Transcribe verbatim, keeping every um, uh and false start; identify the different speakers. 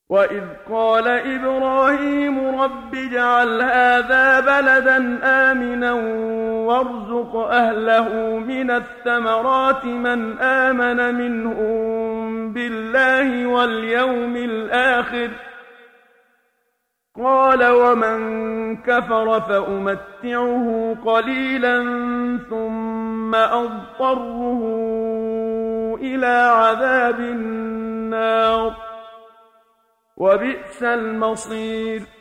Speaker 1: وَإِذْ قَالَ إِبْرَاهِيمُ رَبِّ اجْعَلْ هَٰذَا بَلَدًا آمِنًا وَارْزُقْ أَهْلَهُ مِنَ الثَّمَرَاتِ مَنْ آمَنَ مِنْهُم بِاللَّهِ وَالْيَوْمِ الْآخِرِ ۖ قَالَ وَمَن كَفَرَ فَأُمَتِّعُهُ قَلِيلًا ثُمَّ أَضْطَرُّهُ إِلَىٰ عَذَابِ النَّارِ ۖ وَبِئْسَ الْمَصِيرُ.